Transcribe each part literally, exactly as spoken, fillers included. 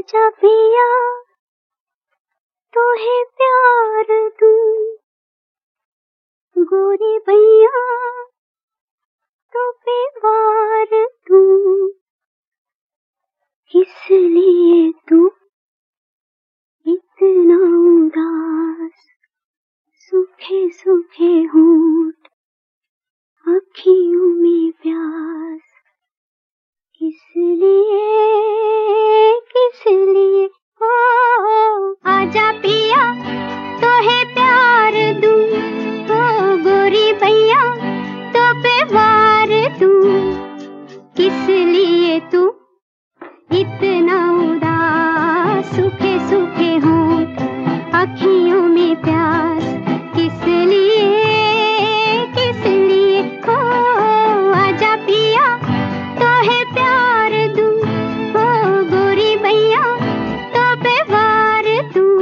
आजा पिया तोहे प्यार दूं, गोरी भैया तो पे वार दूं। किस लिए तू इतना उदास, सूखे सूखे होंठ अखियों में प्यास। किस लिए किस लिए ओ आजा पिया तोहे प्यार दूं, ओ गोरी भैया तो पे वार दूं। किस लिए तू इतना उदास, सूखे सूखे होंठ अखियों में प्यास। किस लिए किस लिए ओ आजा पिया तोहे प्यार दूं, ओ गोरी भैया तो पे वार दूं।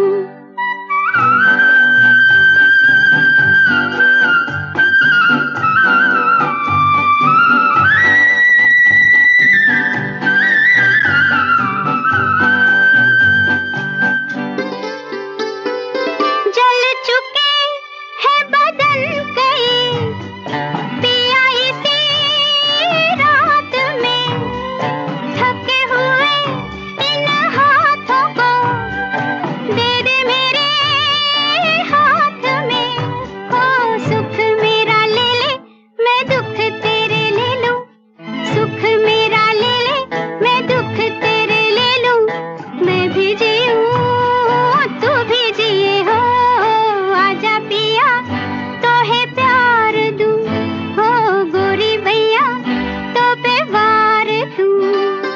जल चुके हैं बदन कई पिया इसी रात में, थके हुए इन हाथों को दे दे मेरे हाथ में। ओ सुख मेरा ले ले मैं दुख तेरे ले लूं, सुख मेरा ले ले मैं दुख तेरे ले लूं। मैं भी जीऊं तू भी जिए हो, आजा पिया तोहे प्यार दूं, हो गोरी भैया तो पे वार दूं।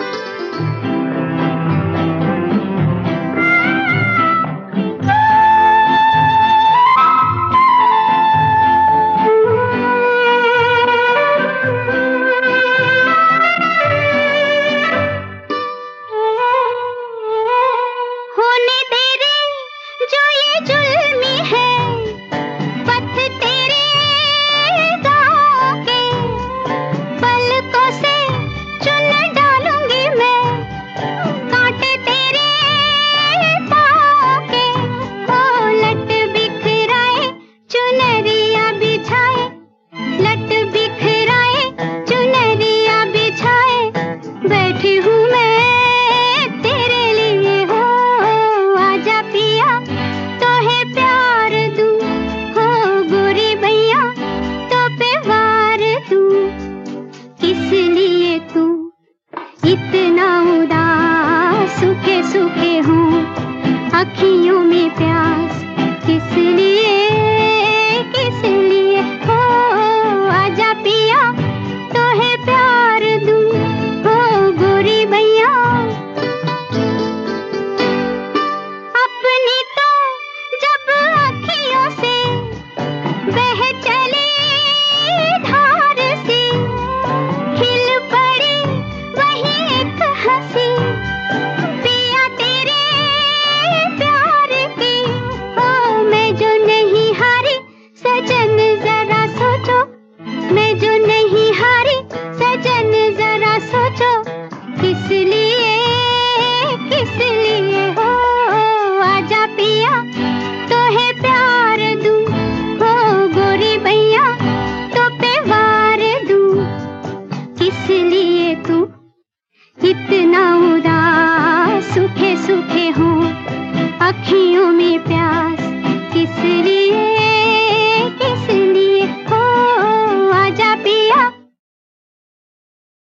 होने तेरे जो ये जुल्मी है पथ तेरे गाँव के, पलकों से चुन डालूंगी मैं कांटे तेरे पाँव के। ओ लट बिखराए चुनरिया बिछाए, लट बिखराए चुनरिया बिछाए, बैठी हूँ मैं तेरे लिए हो। आजा पिया तोहे प्यार दूं, हो गोरी भैया तो पे वार दूं। किस लिए तू इतना उदास, सूखे सूखे हों अखियों में प्यास। किस लिए किस लिए हो आजा पिया तोहे प्यार दूं, हो गोरी भैया। अपनी तो जब अखियों से बह चली धार सी, खिल पड़ी वही एक हंसी